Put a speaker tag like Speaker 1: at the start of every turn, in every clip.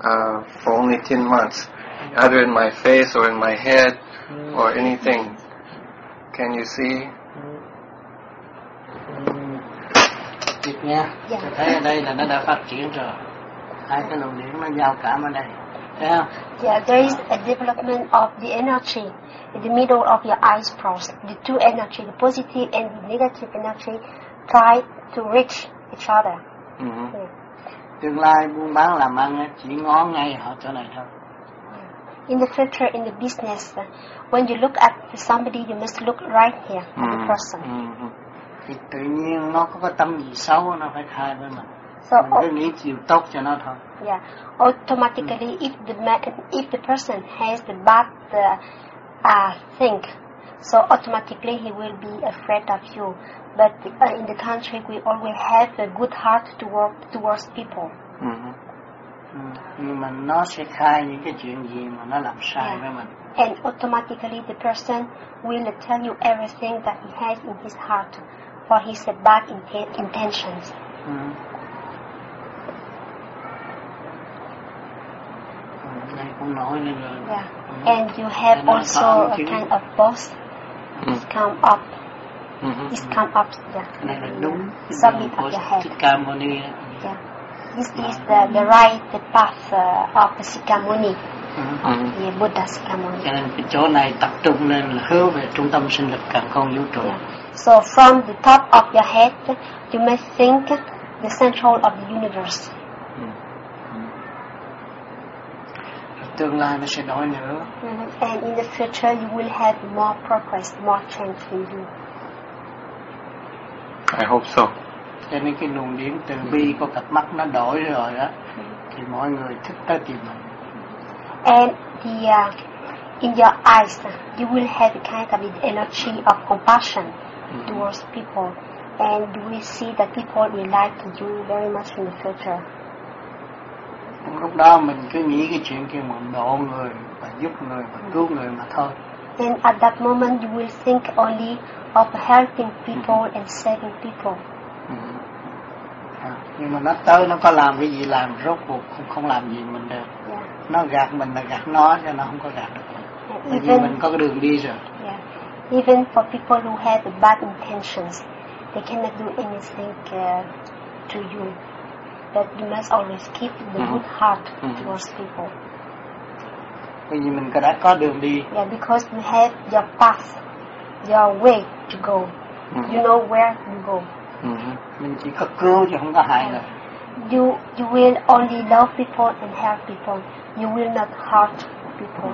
Speaker 1: for only 10 months, either in my face or in my head or anything. Can you see?
Speaker 2: Kịp nha. Tôi thấy ở đây là nó đã phát triển rồi. Hai cái luồng điển nó giao cảm ở đây. Thấy không?
Speaker 3: Yeah, there is a development of the energy in the middle of your eyebrows. The two energy, the positive and the negative energy, try to reach each other.
Speaker 1: Mm-hmm.
Speaker 2: Tương lai buôn bán làm ăn chỉ ngó ngay họ chỗ này thôi.
Speaker 3: In the future, in the business, when you look at somebody, you must look right here at the person.
Speaker 2: Mm-hmm. Thì tự nhiên nó có cái tâm gì xấu nó phải khai với mình.
Speaker 3: So,
Speaker 2: mình cứ nghĩ chiều tốt cho nó thôi.
Speaker 3: Yeah, automatically, if the person has the bad thing, so automatically he will be afraid of you. But in the country, we always have a good heart to work towards people.
Speaker 1: Mm-hmm.
Speaker 2: Nhưng mà nó sẽ khai những cái chuyện gì mà nó làm sai với mình.
Speaker 3: And automatically, the person will tell you everything that he has in his heart for his bad intentions.
Speaker 2: Đây cũng nổi lên rồi.
Speaker 3: Yeah. And you have also a kind of boss. It's come up. It's come up. Yeah.
Speaker 2: Này là đúng.
Speaker 3: Summit of your head.
Speaker 2: Thích Ca Mâu Ni.
Speaker 3: Yeah. This is the right path of the Sikamuni. The Buddha Sikamuni.
Speaker 2: Cho nên cái chỗ này tập trung lên là hướng về trung tâm sinh lực càn khôn vũ trụ.
Speaker 3: Yeah. So from the top of your head, you must think the central of the universe.
Speaker 2: Tương lai nó sẽ đổi nữa.
Speaker 3: And in the future, you will have more progress, more change in you.
Speaker 1: I hope so.
Speaker 2: Cho nên cái luồng điển từ bi của cặp mắt nó đổi rồi đó, thì mọi người thích tới tìm mình.
Speaker 3: And in your eyes, you will have a kind of the energy of compassion towards people, and you will see that people will like you very much in the future.
Speaker 2: Lúc đó mình cứ nghĩ cái chuyện kia mình độ người và giúp người và cứu người mà thôi.
Speaker 3: And at that moment, you will think only of helping people and saving people.
Speaker 2: Nhưng mà nó tới nó có làm cái gì làm rốt cuộc không làm gì mình được.
Speaker 3: Yeah.
Speaker 2: Nó gạt mình là gạt nó cho nó không có gạt được mình. Bởi vì mình có cái đường đi rồi.
Speaker 3: Yeah. Even for people who have bad intentions, they cannot do anything to you. But you must always keep the good heart towards people.
Speaker 2: Bởi vì mình đã có đường đi.
Speaker 3: Yeah, because you have your path, your way to go. You know where you go.
Speaker 2: Mình chỉ có cứu chứ không có hại nữa.
Speaker 3: You will only love people and help people. You will not hurt people.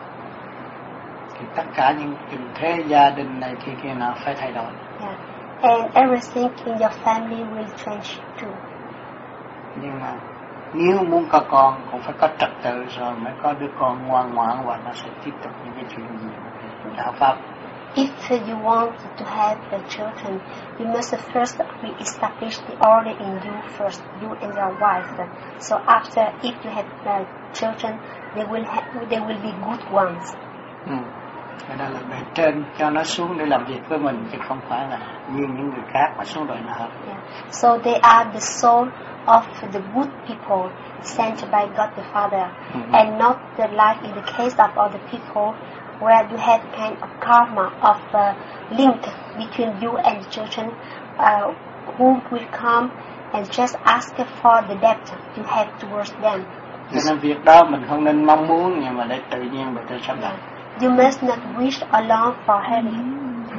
Speaker 2: Thì tất cả những tình thế gia đình này kia nào phải thay đổi.
Speaker 3: Yeah. And everything in your family will change too.
Speaker 2: Nhưng mà nếu muốn có con cũng phải có trật tự rồi mới có đứa con ngoan ngoãn và nó sẽ tiếp tục những cái chuyện gì đạo pháp.
Speaker 3: If you want to have children, you must first re-establish the order in you first, you and your wife. So after, if you have children, they will be good ones.
Speaker 2: Cái đó là bề trên cho nó xuống để làm việc với mình chứ không phải là như những người khác mà xuống đòi nợ.
Speaker 3: Yeah. So they are the soul of the good people sent by God the Father, and not the like in the case of other people where you have kind of karma of link between you and the children who will come and just ask for the debt you have towards them.
Speaker 2: Cho nên việc đó mình không nên mong muốn nhưng mà để tự nhiên mình tự sắp đặt.
Speaker 3: You must not wish alone for having.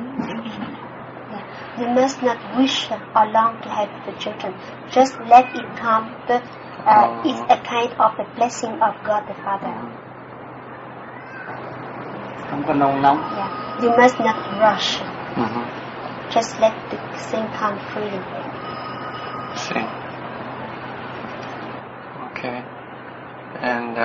Speaker 3: You must not wish alone to have the children. Just let it come. It's a kind of a blessing of God the Father.
Speaker 2: Không có nôn nóng.
Speaker 3: Yeah. You must not rush. Just let the thing come freely.
Speaker 1: See. Okay. And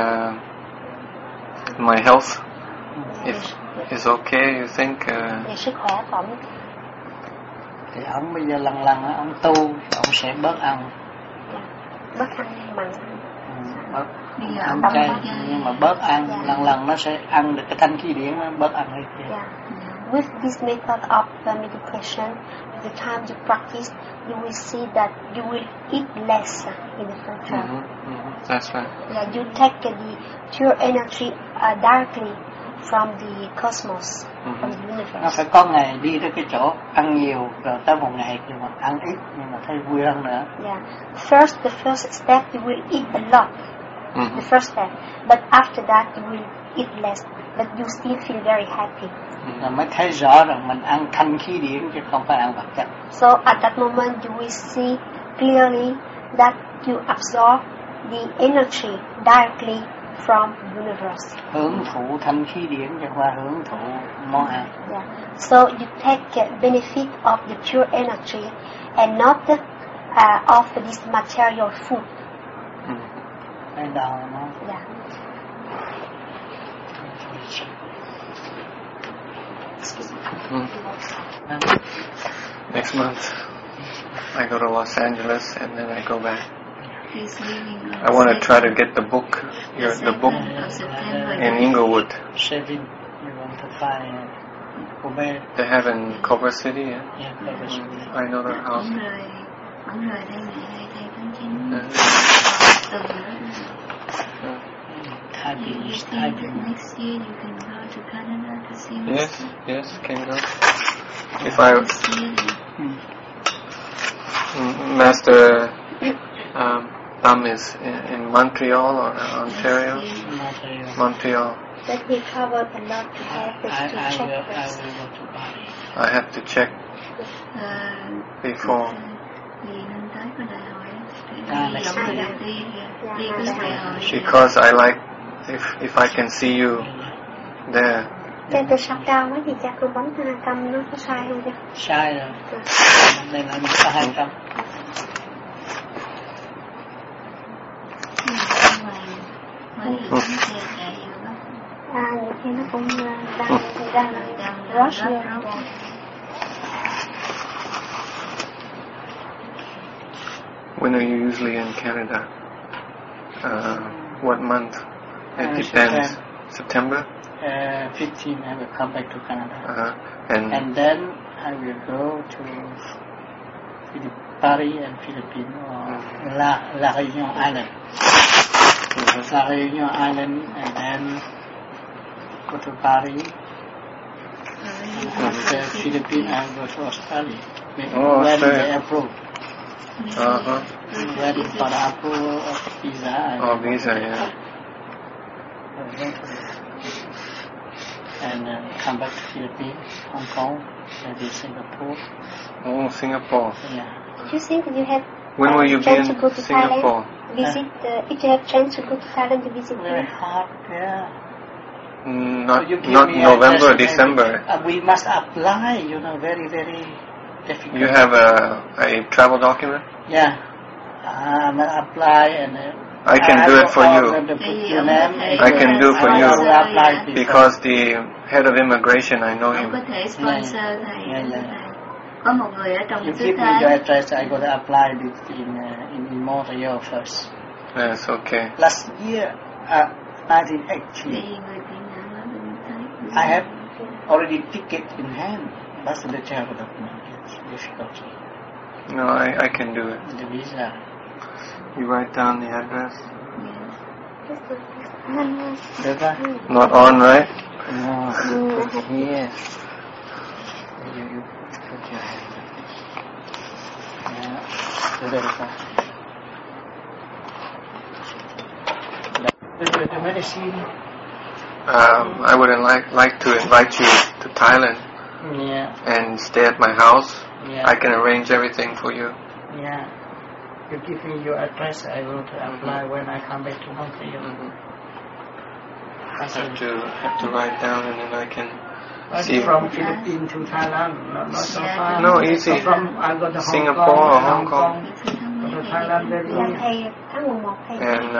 Speaker 1: my health is okay, you think?
Speaker 3: Sức khỏe của ông.
Speaker 2: Thì ông bây giờ lần ông tu, ông sẽ bớt ăn.
Speaker 3: Bớt ăn mặn.
Speaker 2: Bớt ăn chay, nhưng mà bớt ăn lần nó sẽ ăn được cái thanh khí điển, nó bớt ăn hay kia.
Speaker 3: with this method of meditation, the time you practice, you will see that you will eat less in the future.
Speaker 1: That's right.
Speaker 3: Yeah, you take the pure energy directly from the cosmos, from the
Speaker 2: Nó
Speaker 3: universe.
Speaker 2: phải có ngày đi tới cái chỗ ăn nhiều, rồi tới một ngày nhưng mà ăn ít nhưng mà thấy vui hơn nữa.
Speaker 3: Yeah. First, the first step, you will eat a lot. The first step. But after that, you will eat less. But you still feel very happy.
Speaker 2: Rồi mới thấy rõ rằng mình ăn thanh khí điển chứ không phải ăn vật chất.
Speaker 3: So at that moment, you will see clearly that you absorb the energy directly from the universe.
Speaker 2: Hưởng thụ thanh khí điển chứ không phải hưởng thụ món ăn.
Speaker 3: Yeah. So you take benefit of the pure energy and not of this material food.
Speaker 2: Cái đầu nó.
Speaker 3: Yeah. Excuse me.
Speaker 1: Next month, I go to Los Angeles and then I go back.
Speaker 4: He's leaving on
Speaker 1: I want to try to get the book, the book
Speaker 4: September.
Speaker 1: in Inglewood.
Speaker 2: Saving, you want to find Kobe.
Speaker 1: They have in Culver City. Yeah?
Speaker 2: Yeah, Kobe City.
Speaker 1: I know their house.
Speaker 4: Ông rời đây ngày 22 tháng 9 tuần nữa.
Speaker 2: Typing
Speaker 4: You
Speaker 2: is
Speaker 4: think that
Speaker 2: typing.
Speaker 4: next year you can go to Canada to see
Speaker 1: Yes,
Speaker 4: Mr.
Speaker 1: yes, can go. If I Master Tam is in Montreal or Ontario. Montreal.
Speaker 3: But he traveled a lot to have this to
Speaker 2: I
Speaker 3: check
Speaker 2: will
Speaker 3: first.
Speaker 2: go to Bali.
Speaker 1: I have to check before.
Speaker 4: Vì năm tới có đại hội
Speaker 2: Let's
Speaker 4: Tổng
Speaker 2: see.
Speaker 4: thời đi cái đại hội
Speaker 1: Because I like if I can see you there.
Speaker 3: Trên từ sao cao quá thì chắc con bấm hai căm nó có sai không chứ?
Speaker 2: Sai rồi. Đây là mình có 2 cam.
Speaker 4: ngoài chạy vô đó.
Speaker 3: Nhiều khi nó cũng đang rush vô.
Speaker 1: When are you usually in Canada? What month? It depends. September?
Speaker 2: 15 I will come back to Canada.
Speaker 1: And
Speaker 2: then I will go to Paris and Philippines or La Réunion Island. La Réunion Island and then go to Paris. After Philippines I go to Australia. When
Speaker 1: Australia.
Speaker 2: they approve. Waiting for the approval of visa.
Speaker 1: visa, yeah.
Speaker 2: And come back to Philippines, Hong Kong, maybe Singapore.
Speaker 1: Oh, Singapore.
Speaker 2: Yeah.
Speaker 3: Do you think you have
Speaker 1: When will you be
Speaker 3: chance
Speaker 1: in
Speaker 3: to go to
Speaker 1: Singapore?
Speaker 3: Thailand? Visit, if you have chance to go to Thailand to visit
Speaker 2: Very
Speaker 3: here?
Speaker 2: hard, yeah.
Speaker 1: Not
Speaker 2: So you give
Speaker 1: not
Speaker 2: me
Speaker 1: November,
Speaker 2: address,
Speaker 1: December.
Speaker 2: we must apply, very, very difficult.
Speaker 1: You have a travel document?
Speaker 2: Yeah. Apply and...
Speaker 1: I can do it for you.
Speaker 4: I
Speaker 1: can do for you.
Speaker 2: Apply
Speaker 1: Because the head of immigration, I know
Speaker 4: Ông
Speaker 1: him.
Speaker 4: có thể sponsor thầy. Có một người ở trong
Speaker 2: You
Speaker 4: xứ
Speaker 2: give me your
Speaker 4: Thái.
Speaker 2: address, I go to apply it in Montreal first.
Speaker 1: Yes, okay.
Speaker 2: Last year, 1980,
Speaker 4: Vì người tị nạn ở bên Thái.
Speaker 2: I have already ticket in hand. That's the travel document. It's difficult.
Speaker 1: No, I can do it.
Speaker 2: The visa.
Speaker 1: You write down the address.
Speaker 2: Được rồi.
Speaker 1: Not on, right?
Speaker 2: No, put here. You put your hand like this. Yeah. Được rồi. The medicine.
Speaker 1: I would like to invite you to Thailand
Speaker 2: Yeah.
Speaker 1: and stay at my house.
Speaker 2: Yeah.
Speaker 1: I can arrange everything for you.
Speaker 2: Yeah. You give me your address, I will apply when I come back to Montreal.
Speaker 1: Have to write down and then I can see.
Speaker 2: From Philippines to Thailand, not so far.
Speaker 1: No, easy.
Speaker 2: So from I go to
Speaker 1: Singapore or Hong Kong.
Speaker 2: Go to Thailand very
Speaker 3: Là
Speaker 2: easy.
Speaker 3: thầy tháng 11 thầy
Speaker 1: And,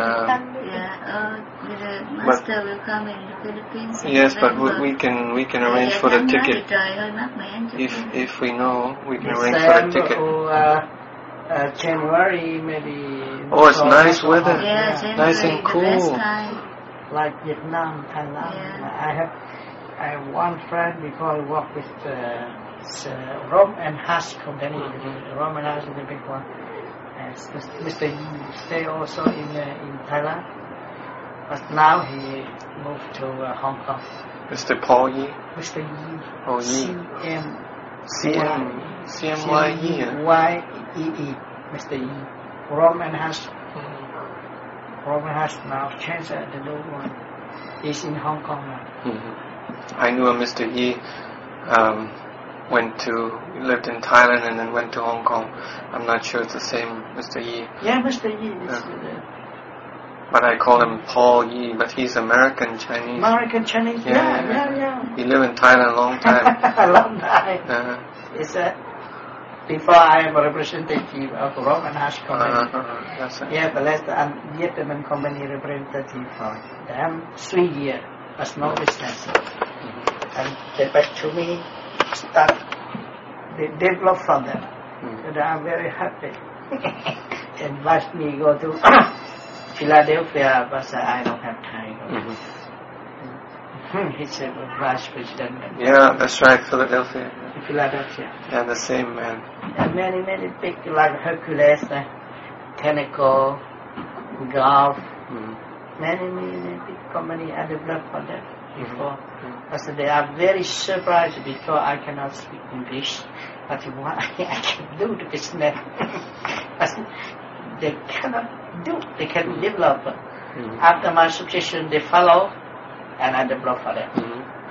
Speaker 4: The master will come in the Philippines. in
Speaker 1: Yes, but
Speaker 4: November.
Speaker 1: we can arrange for the
Speaker 4: Tháng đó thì
Speaker 1: ticket.
Speaker 4: trời hơi mát mẻ chút xíu.
Speaker 1: If we know, we can arrange for the
Speaker 2: December
Speaker 1: ticket.
Speaker 2: or January maybe.
Speaker 1: Oh, it's nice weather.
Speaker 4: Yeah,
Speaker 1: Nice
Speaker 4: January,
Speaker 1: and
Speaker 4: the best
Speaker 1: cool.
Speaker 4: time.
Speaker 2: Like Vietnam, Thailand.
Speaker 4: Yeah.
Speaker 2: I have I have one friend because I work with Rome and Haas company. Rome and Haas is the big one. And Mr. Yi stay also in Thailand, but now he moved to Hong Kong.
Speaker 1: Mr. Paul Yi.
Speaker 2: Mr. Yi.
Speaker 1: Oh, Yi. CMYE.
Speaker 2: YEE. Mr. Yi. Rome and Haas. Rome has now changed the new one. He's in Hong Kong now.
Speaker 1: I knew a Mr. Yi lived in Thailand and then went to Hong Kong. I'm not sure it's the same Mr. Yi.
Speaker 2: Yeah, Mr. Yi.
Speaker 1: But I call him Paul Yi, but he's American Chinese.
Speaker 2: American Chinese? Yeah.
Speaker 1: He lived in Thailand a long time.
Speaker 2: A long time. It's before I am a representative of Rome and Haas company.
Speaker 1: That's it.
Speaker 2: Yeah, the last Vietnam company representative for them 3 years, but no business. And they back to me, start, they develop from them. And I'm very happy. Invite me go to Philadelphia, but I don't have time. He's a vice president.
Speaker 1: Yeah, that's right, Philadelphia.
Speaker 2: Philadelphia.
Speaker 1: Yeah, the same man.
Speaker 2: And many big like Hercules, Tenneco, Golf, many big company I developed for them before. So they are very surprised because I cannot speak English, but what I can do the business. But they cannot do, they can develop. After my suggestion, they follow, and I develop for them.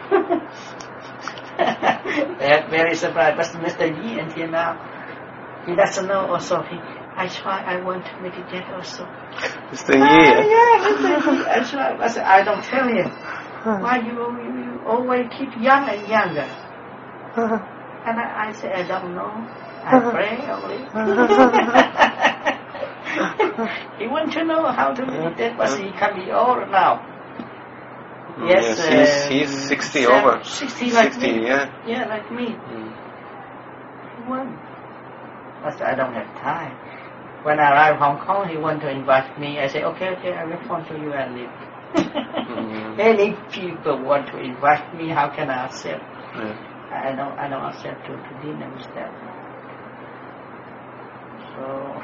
Speaker 2: They are very surprised. But Mr. Yi until now, he doesn't know also. I want to meditate also.
Speaker 1: Mr. Yi?
Speaker 2: Yeah, Mr. Yi. I try. I said, I don't tell him. Why you always keep young and younger? And I say, I don't know. I pray only. He wants to know how to meditate, but he can be old now.
Speaker 1: Yes, he's 60 over.
Speaker 2: 60 like
Speaker 1: 60,
Speaker 2: me.
Speaker 1: yeah.
Speaker 2: Yeah, like me. He won. But I don't have time. When I arrived Hong Kong, he wanted to invite me. I said, okay, I will phone to you and leave. Many people want to invite me. How can I accept? I don't accept to dinner with them. So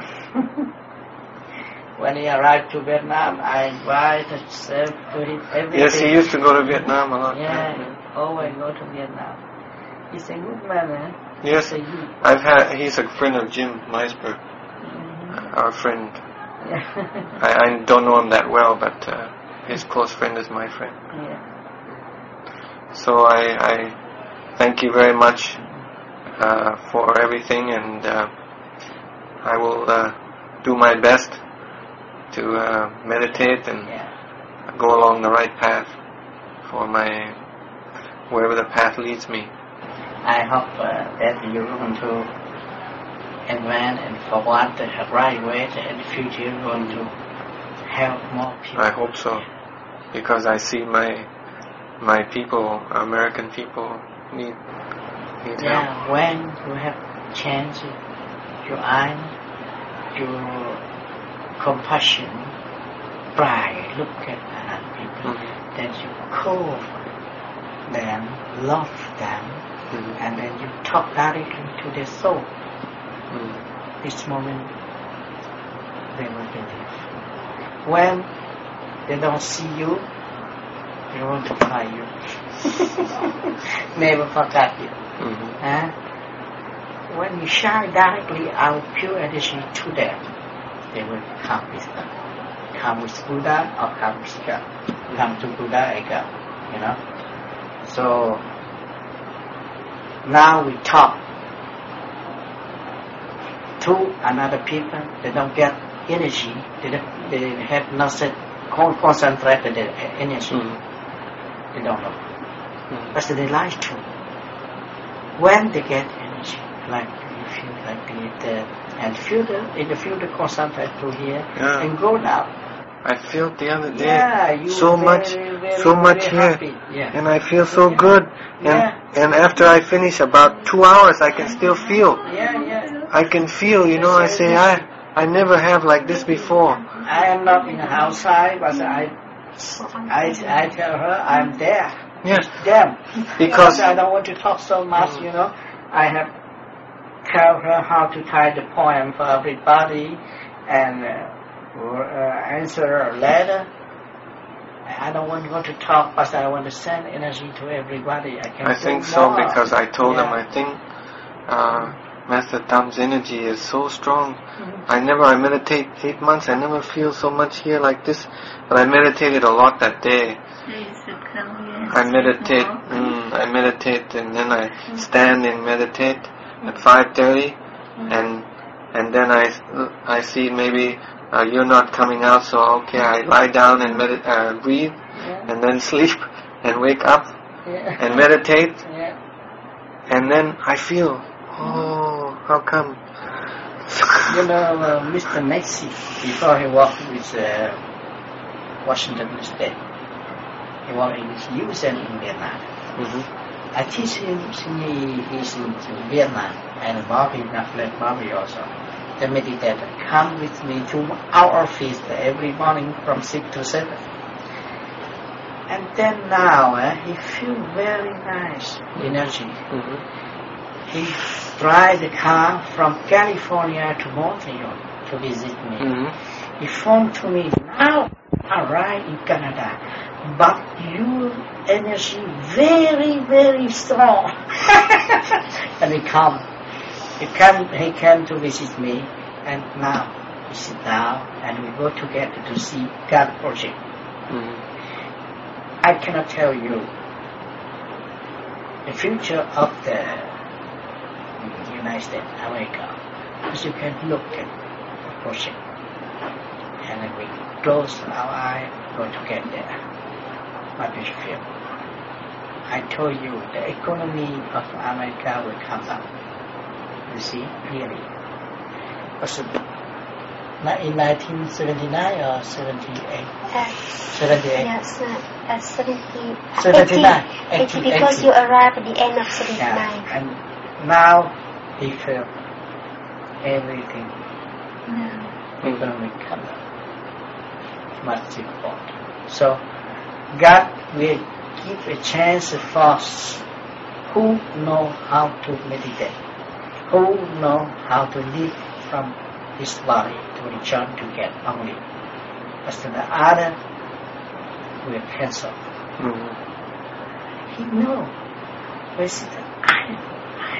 Speaker 2: when he arrived to Vietnam, I invited himself to him everything.
Speaker 1: Yes, he used to go to Vietnam a lot.
Speaker 2: Yeah, always go to Vietnam. He's a good man, eh?
Speaker 1: Yes, he's a friend of Jim Meisberg, our friend. I don't know him that well, but his close friend is my friend.
Speaker 2: Yeah.
Speaker 1: So I thank you very much for everything, and I will do my best to meditate and go along the right path for wherever the path leads me.
Speaker 2: I hope that you're going to advance and forward the right way, and in the future you're going to help more people.
Speaker 1: I hope so, because I see my people, American people, need help.
Speaker 2: Yeah, when you have changed your eyes, your compassion, pride, look at other people, then you call them, love them, and then you talk directly to their soul. This moment, they will believe. When they don't see you, they want to find you. Never forget you. When you shine directly out pure energy to them, they will come with them. Come with Buddha or come with God. Come to Buddha and God. You know? So now we talk to another people. They don't get energy. They have not concentrated their energy. They don't know. But they like to. When they get energy, like you feel like that, and in the future concentrate to here and go down.
Speaker 1: I felt the other day so much here, and I feel so good. And after I finish about 2 hours, I can still feel. I can feel, I say, I never have like this before.
Speaker 2: I am not in the outside, but I tell her I'm there.
Speaker 1: Yes.
Speaker 2: Them.
Speaker 1: Because
Speaker 2: I don't want to talk so much, you know. I have tell her how to type the poem for everybody and answer a letter. I don't want to talk, but I want to send energy to everybody. I
Speaker 1: think so because I told them I think Master Tam's energy is so strong. I meditate 8 months. I never feel so much here like this, but I meditated a lot that day. I meditate, and then I stand and meditate at 5:30, and then I see maybe you're not coming out, so okay, I lie down and breathe, and then sleep and wake up and meditate, and then I feel, oh, how come?
Speaker 2: You know, Mr. Maxey, before he worked with Washington State, he worked in USN in Vietnam. I teach him since he's in Vietnam, and Bobby, Bobby also. The meditator come with me to our office every morning from 6 to 7. And then now he feel very nice energy. He drive the car from California to Montreal to visit me. He phoned to me, now arrive in Canada, but your energy very, very strong. And he came to visit me, and now we sit down and we go together to see God project. I cannot tell you the future of the United States of America, because you can look at the project, and then we close our eye, go together. What do you feel? I told you the economy of America will come up. You see, really. Was it in 1979 or 78? 78.
Speaker 3: Yes,
Speaker 2: 79.
Speaker 3: 80, because you arrived at the end of 79.
Speaker 2: Yeah, and now he felt everything. Economic come up. Much important. So God will give a chance for who know how to meditate, who know how to live from this body to return to get only. But the other will cancel. He know. But I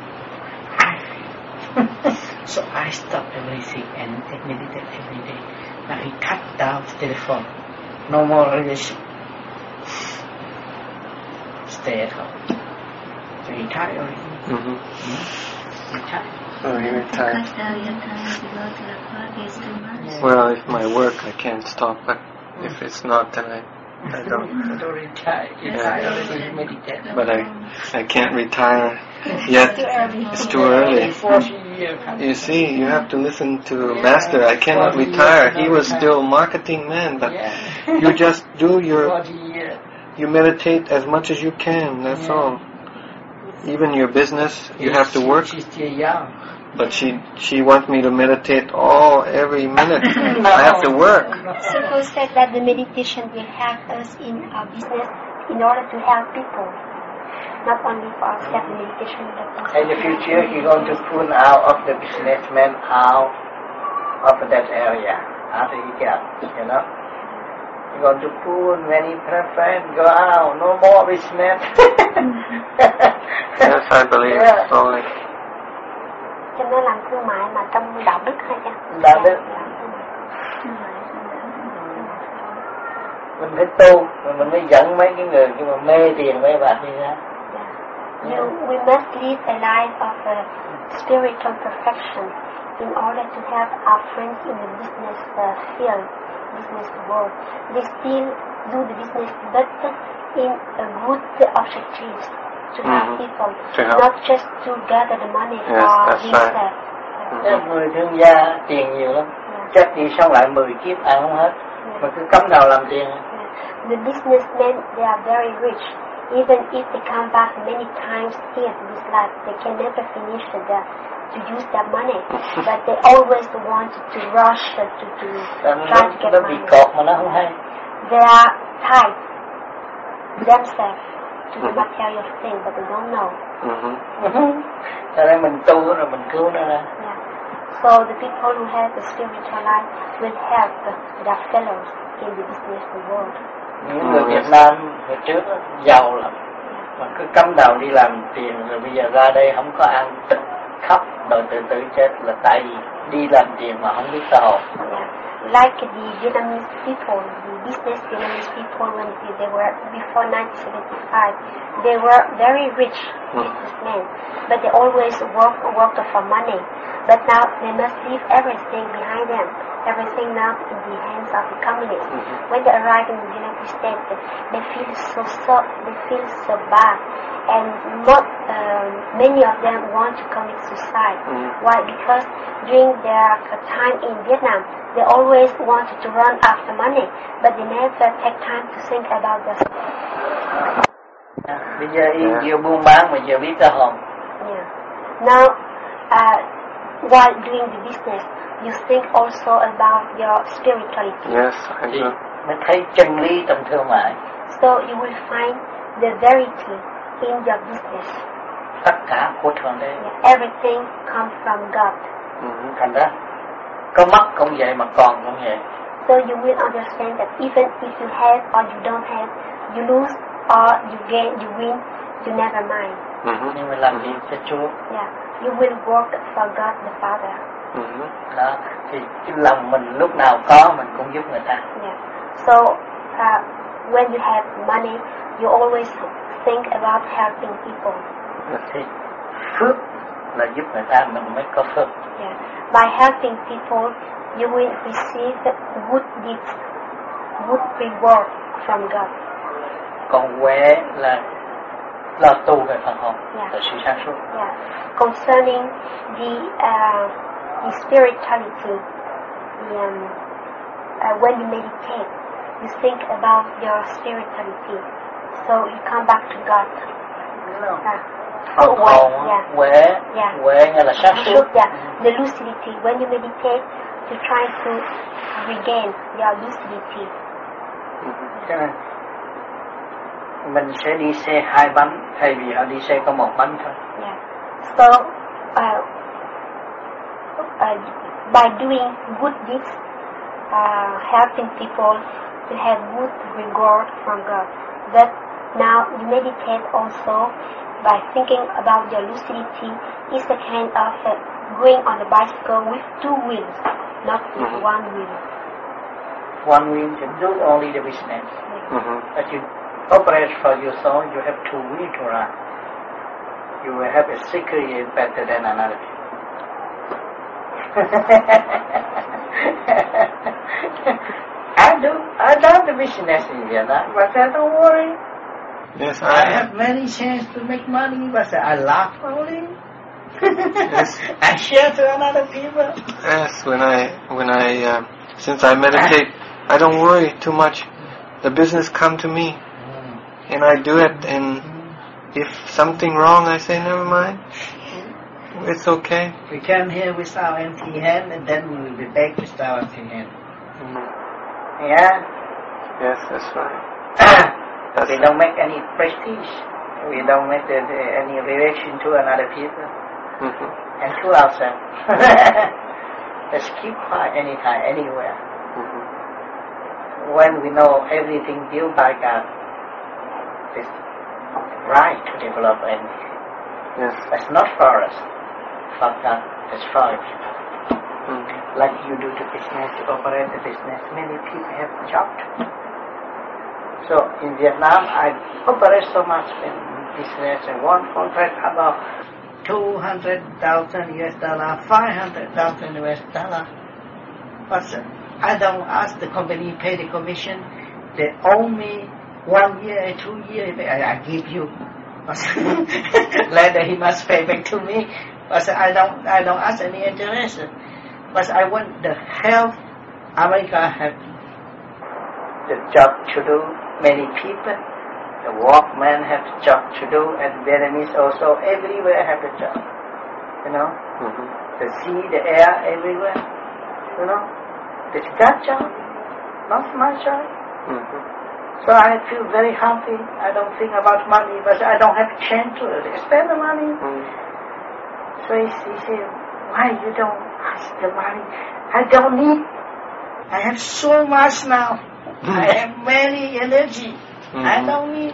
Speaker 2: feel. So I stop everything and meditate every day. Now he cut down the telephone. No more relation. Stay at home. So he retired already. Retired.
Speaker 1: Oh, he retired.
Speaker 4: Cut down your time to go to the park is too much.
Speaker 1: Well, if my work, I can't stop, but if it's not, then I don't.
Speaker 2: Don't retire. Already meditate.
Speaker 1: But I can't retire yet. It's too early.
Speaker 2: 40 years.
Speaker 1: You see, you have to listen to Master. I cannot retire. He was still marketing man, but you just do you meditate as much as you can, that's all. Even your business, you have to work.
Speaker 2: She's still young.
Speaker 1: But she wants me to meditate every minute. I have to work.
Speaker 3: Circle said that the meditation will help us in our business in order to help people. Not only for ourselves, the meditation, but also
Speaker 2: In the future, he's going to pull out of the businessman out of that area after he gets, you know. He's going to pull many friends, go out, no more business.
Speaker 1: Yes, I believe slowly.
Speaker 3: cho nên làm thương mại mà trong đạo đức hay chăng?
Speaker 2: Đạo đức. Mình phải tu, rồi mình mới dẫn mấy cái người mà mê tiền mê bạc đi ra.
Speaker 3: We must live a life of spiritual perfection in order to help our friends in the business field, business world. They still do the business, but in a good objectives to help people, not just to gather the money for themselves.
Speaker 2: Các người thương gia tiền nhiều lắm, chắc đi xong lại 10 kiếp ăn không hết, mà cứ cắm đầu làm tiền.
Speaker 3: The businessmen, they are very rich. Even if they come back many times here to this life, they can never finish to use their money. But they always want to rush to try to get money.
Speaker 2: Cột mà nó không hay.
Speaker 3: They are tight. themselves to the material thing, but they don't know.
Speaker 2: Cho nên mình tu rồi mình cứu nó ra.
Speaker 3: Yeah. So the people who have the spiritual life will help their fellows in the business world.
Speaker 2: Những người Việt Nam hồi trước đó, giàu lắm, mà cứ cắm đầu đi làm tiền rồi bây giờ ra đây không có ăn, tức khóc đòi tự tử chết là tại vì đi làm tiền mà không biết cơ hội.
Speaker 3: Like the Vietnamese people, the business Vietnamese people, when they were before 1975, they were very rich businessmen, but they always worked for money. But now they must leave everything behind them. Everything now in the hands of the communists. When they arrive in the United States, they feel so bad, and many of them want to commit suicide. Why? Because during their time in Vietnam, they always wanted to run after money, but they never take time to think about this.
Speaker 2: Bây giờ vừa buôn bán mà vừa biết cơ hội.
Speaker 3: Now, while doing the business, you think also about your spirituality.
Speaker 1: Yes, I do.
Speaker 2: Mới thấy chân lý trong thương mại.
Speaker 3: So you will find the verity in your business.
Speaker 2: Tất cả của Thượng Đế.
Speaker 3: Everything comes from God.
Speaker 2: Thành ra có mất cũng vậy mà còn cũng vậy.
Speaker 3: So you will understand that even if you have or you don't have, you lose or you gain, you win, you never mind.
Speaker 2: Nhưng mình làm gì cho Chúa?
Speaker 3: You will work for God the Father.
Speaker 2: Đó, thì cái lòng mình lúc nào có mình cũng giúp người ta.
Speaker 3: So when you have money, you always think about helping people.
Speaker 2: Thì phước là giúp người ta mình mới có phước.
Speaker 3: By helping people, you will receive good deeds, good reward from God.
Speaker 2: Còn huệ là tu về phần hồn, là sự sáng suốt.
Speaker 3: Concerning the spirituality, when you meditate, you think about your spirituality, so you come back to God.
Speaker 2: Phần hồn, huệ nghĩa là sáng suốt.
Speaker 3: The lucidity. When you meditate, you try to regain your lucidity.
Speaker 2: Cho nên mình sẽ đi xe 2 bánh thay vì họ đi xe có 1 bánh thôi.
Speaker 3: So by doing good deeds, helping people, you have good reward from God. But now you meditate also by thinking about your lucidity. Is a kind of going on a bicycle with 2 wheels, not with 1 wheel.
Speaker 2: 1 wheel you do only the business. But you operate for your soul, you have 2 wheels to run. You will have a security better than another. I done the business in Vietnam, but I don't worry.
Speaker 1: Yes,
Speaker 2: I have many chances to make money, but I laugh only.
Speaker 1: Yes.
Speaker 2: I share to another people.
Speaker 1: Yes, when I since I meditate, I don't worry too much. The business come to me, and I do it. And if something wrong, I say never mind. It's okay.
Speaker 2: We came here with our empty hand, and then we will be back with our empty hand. Yeah.
Speaker 1: Yes, that's right.
Speaker 2: We don't make any prestige. We don't make any relation to another people and to ourselves. Let's keep quiet anytime, anywhere. When we know everything built by God, it's right to develop anything.
Speaker 1: Yes.
Speaker 2: That's not for us. For God, it's for people. Like you do the business, you operate the business. Many people have jobs. So in Vietnam, I operate so much in business, and one contract about $200,000 US, $500,000 US. But I don't ask the company pay the commission. They owe me 1 year, 2 years. I give you. Later he must pay back to me. But I don't ask any interest. But I want the help. America have the job to do. Many people, the workmen have the job to do, and Vietnamese also everywhere have the job. You know, the sea, the air, everywhere. You know, it's God's job, not my job. So I feel very happy. I don't think about money, but I don't have chance to spend the money. So he said, why you don't ask the money? I don't need. I have so much now. I have many energy. I don't need.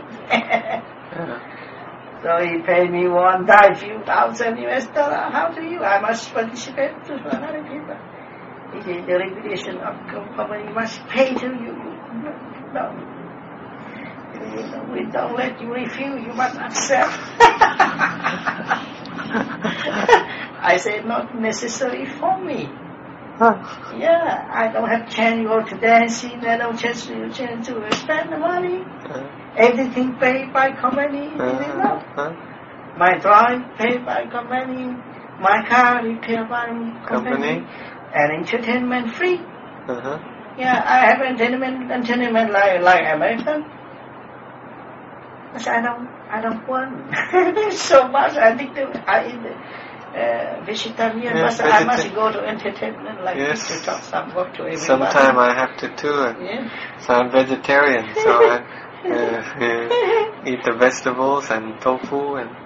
Speaker 2: So he paid me one time few thousand US dollar. How do you? I must participate to another people. He said the regulation of company must pay to you. No. We don't let you refuse. You must accept. I said not necessary for me. Yeah, I don't have chance to go to dancing. I don't chance to spend the money. Everything paid by company. My drawing paid by company. My car repaired by company. And entertainment free. Yeah, I have entertainment like American. But I don't want so much. I think I eat vegetarian, but I must go to entertainment like this to talk some work to everybody.
Speaker 1: Sometime I have to too. So I'm vegetarian, so I eat the vegetables and tofu and.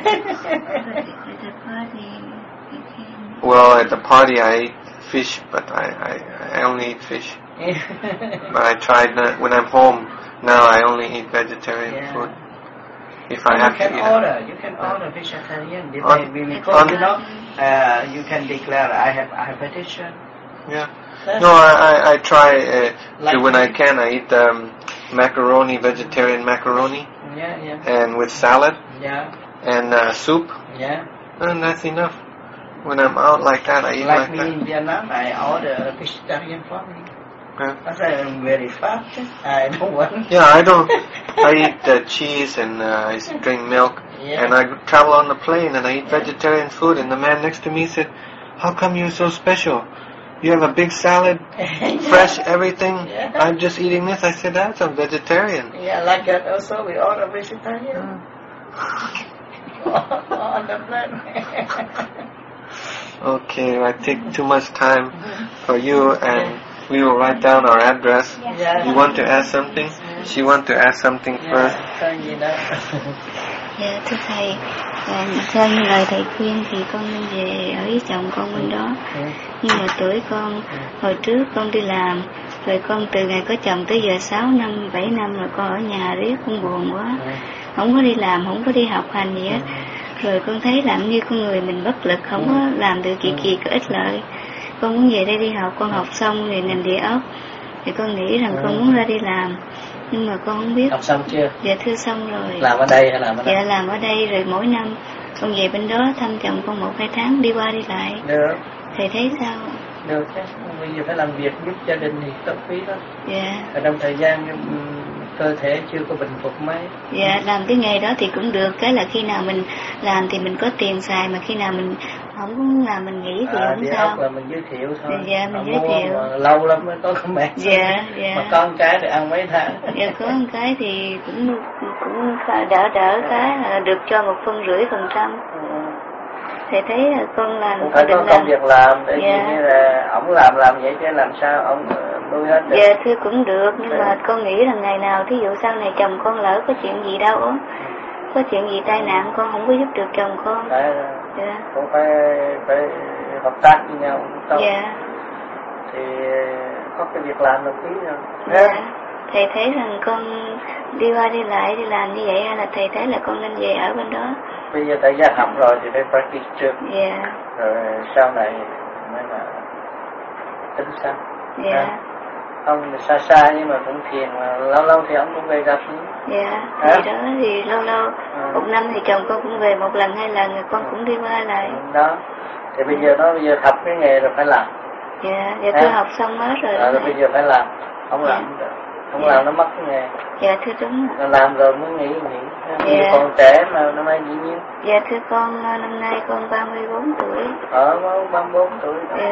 Speaker 1: Well, at the party I eat fish, but I only eat fish. But I tried that when I'm home. Now I only eat vegetarian food. If I have to eat.
Speaker 2: You can order vegetarian. You can declare I have petition.
Speaker 1: Yeah. No, I try when I can. I eat macaroni, vegetarian macaroni. And with salad. And soup. And that's enough. When I'm out like that, I eat like that.
Speaker 2: Like me in Vietnam, I order vegetarian for me. Because I am very fat. I don't want.
Speaker 1: Yeah, I don't. I eat cheese and I drink milk. And I travel on the plane and I eat vegetarian food. And the man next to me said, "How come you're so special? You have a big salad, fresh everything. I'm just eating this." I said, "That's a vegetarian."
Speaker 2: Yeah, like that also. We order vegetarian on the plane.
Speaker 1: Okay, I take too much time for you, and we will write down our address. You want to ask something? She want to ask something first.
Speaker 4: Dạ thưa thầy, theo như lời thầy khuyên thì con nên về ở với chồng con bên đó. Nhưng mà tuổi con hồi trước con đi làm, rồi con từ ngày có chồng tới giờ 6 năm, 7 năm rồi con ở nhà riết con buồn quá, không có đi làm, không có đi học hành gì hết. Rồi con thấy làm như con người mình bất lực, không có làm được gì có ích lợi. Con muốn về đây đi học, con học xong rồi ngành địa ốc, thì con nghĩ rằng con muốn ra đi làm, nhưng mà con không biết.
Speaker 2: Học xong chưa?
Speaker 4: Dạ thưa xong rồi.
Speaker 2: Làm ở đây hay làm ở đây?
Speaker 4: Dạ làm ở đây, rồi mỗi năm con về bên đó thăm chồng con 1-2 tháng, đi qua đi lại.
Speaker 2: Được.
Speaker 4: Thầy thấy sao?
Speaker 2: Được, bây giờ phải làm việc giúp gia đình thì tốt phí đó.
Speaker 4: Dạ.
Speaker 2: Ở trong thời gian cơ thể chưa có bình phục mấy.
Speaker 4: Dạ, làm cái nghề đó thì cũng được, cái là khi nào mình làm thì mình có tiền xài, mà khi nào mình không muốn làm mình nghỉ thì không sao.
Speaker 2: Ốc là mình giới thiệu thôi.
Speaker 4: Dạ, mình giới thiệu.
Speaker 2: Lâu lắm mới có comment.
Speaker 4: Dạ, dạ.
Speaker 2: Mà con cái thì ăn mấy tháng.
Speaker 4: Dạ, có một cái thì cũng đỡ cái là được cho 1,5%. Thầy thấy là con làm
Speaker 2: cũng phải có công việc làm để như là ổng làm vậy chứ làm sao ổng nuôi hết được.
Speaker 4: Dạ thưa cũng được, nhưng mà con nghĩ là ngày nào thí dụ sau này chồng con lỡ có chuyện gì đâu có chuyện gì tai nạn con không có giúp được chồng con.
Speaker 2: Dạ. Cũng phải hợp tác với nhau tốt.
Speaker 4: Dạ.
Speaker 2: Thì có cái việc làm được tí rồi.
Speaker 4: Dạ. Thầy thấy rằng con đi qua đi lại đi làm như vậy, hay là thầy thấy là con nên về ở bên đó?
Speaker 2: Bây giờ tại gia học rồi thì phải practice trước.
Speaker 4: Dạ.
Speaker 2: Rồi sau này mới là tính sao.
Speaker 4: Dạ.
Speaker 2: Ông xa nhưng mà cũng phiền, mà lâu thì ông cũng về gặp.
Speaker 4: Dạ. Thì đó thì lâu một năm thì chồng con cũng về 1 lần 2 lần, rồi con cũng đi qua lại.
Speaker 2: Đó. Thì bây giờ học cái nghề rồi phải làm.
Speaker 4: Dạ. Dạ tôi học xong hết rồi.
Speaker 2: Rồi bây giờ phải làm. Không làm không làm nó mất cái nghề.
Speaker 4: Dạ thưa đúng rồi.
Speaker 2: Nó làm rồi mới nghỉ. Dạ. Còn trẻ mà năm nay dĩ nhiên.
Speaker 4: Dạ thưa con, năm nay con 34 tuổi.
Speaker 2: 34 tuổi.
Speaker 4: Dạ.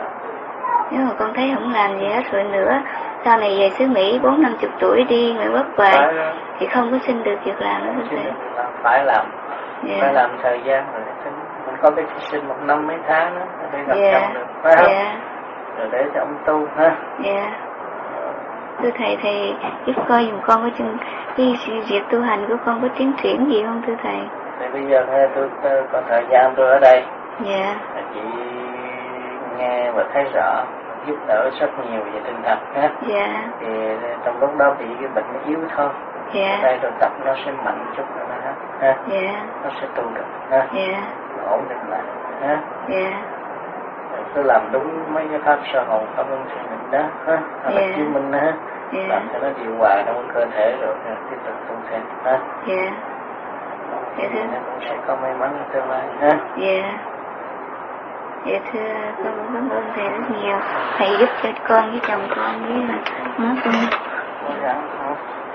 Speaker 4: Nếu mà con thấy không làm gì hết rồi nữa, sau này về xứ Mỹ 40-50 tuổi đi ngoài quốc hoài thì không có xin được việc làm nữa thầy.
Speaker 2: Phải làm. Yeah. Phải làm thời gian rồi. Mình có cái xin 1 năm mấy tháng đó để gặp chồng được, phải không? Rồi để cho ông tu ha.
Speaker 4: Dạ. thưa thầy, thầy giúp coi dùm con cái việc tu hành của con có tiến triển gì không thưa thầy?
Speaker 5: Thì bây giờ tôi có thời gian tôi ở đây.
Speaker 4: Dạ.
Speaker 5: Chị nghe và thấy rõ, giúp đỡ rất nhiều về tinh thần ha.
Speaker 4: Dạ.
Speaker 5: Thì trong lúc đó bị cái bệnh nó yếu thôi.
Speaker 4: Dạ.
Speaker 5: Ở đây rồi tập nó sẽ mạnh chút nữa ha.
Speaker 4: Dạ.
Speaker 5: Nó sẽ tu được ha.
Speaker 4: Dạ.
Speaker 5: Ổn định lại ha.
Speaker 4: Dạ.
Speaker 5: Cứ làm đúng mấy cái pháp sơ hồn pháp luân thiền định đó ha. Hoặc là chiếu minh ha. Làm cho nó điều hòa trong cơ thể rồi tiếp tục tu thêm ha.
Speaker 4: Dạ. Dạ thưa.
Speaker 5: Nó cũng sẽ có may mắn trong tương lai ha.
Speaker 4: Dạ. Dạ thưa, con cảm ơn thầy rất nhiều. Thầy giúp cho con với chồng con với má con.
Speaker 5: Cố gắng.